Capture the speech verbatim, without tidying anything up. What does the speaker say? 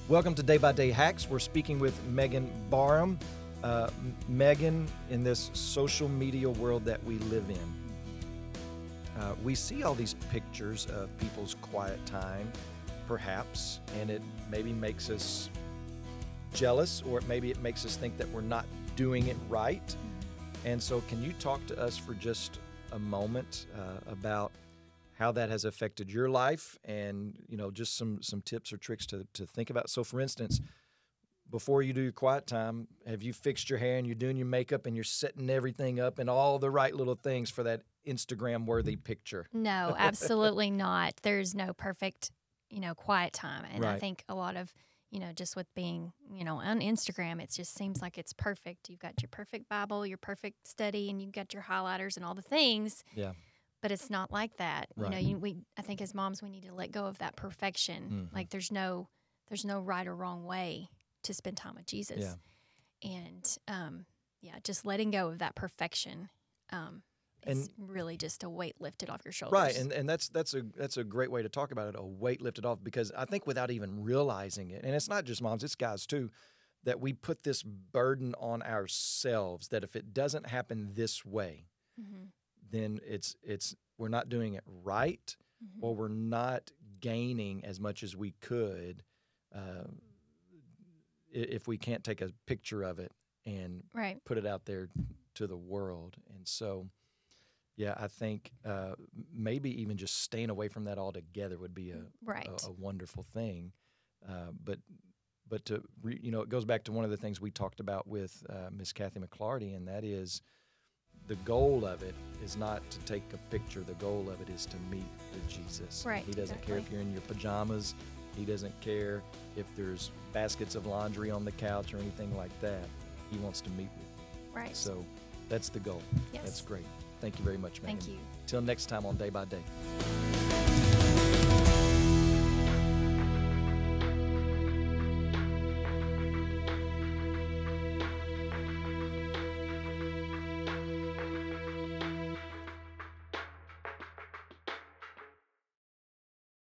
Welcome to Day by Day Hacks. We're speaking with Megan Barham. Uh, Megan, in this social media world that we live in, uh, we see all these pictures of people's quiet time, perhaps, and it maybe makes us jealous, or maybe it makes us think that we're not doing it right. And so can you talk to us for just a moment uh, about how that has affected your life, and, you know, just some some tips or tricks to, to think about? So, for instance, before you do your quiet time, have you fixed your hair and you're doing your makeup and you're setting everything up and all the right little things for that Instagram-worthy picture? No, absolutely not. There's no perfect, you know, quiet time. And Right. I think a lot of, you know, just with being, you know, on Instagram, it just seems like it's perfect. You've got your perfect Bible, your perfect study, and you've got your highlighters and all the things. Yeah. But it's not like that. Right. You know, you, we I think as moms we need to let go of that perfection. Mhm. Like there's no there's no right or wrong way to spend time with Jesus. Yeah. And um, yeah, just letting go of that perfection um, is really just a weight lifted off your shoulders. Right, and and that's that's a that's a great way to talk about it, a weight lifted off, because I think without even realizing it, and it's not just moms, it's guys too, that we put this burden on ourselves that if it doesn't happen this way, Mm-hmm. then it's it's we're not doing it right, Mm-hmm. or we're not gaining as much as we could uh, i- if we can't take a picture of it and Right. put it out there to the world. And so, yeah, I think uh, maybe even just staying away from that altogether would be a Right. a, a wonderful thing. Uh, but but to re, you know, it goes back to one of the things we talked about with uh, Miss Kathy McClarty, and that is the goal of it is not to take a picture. The goal of it is to meet with Jesus. Right, He doesn't care if exactly. you're in your pajamas. He doesn't care if there's baskets of laundry on the couch or anything like that. He wants to meet with you. Right. So that's the goal. Yes. That's great. Thank you very much, Megan. Thank you. Till next time on Day by Day.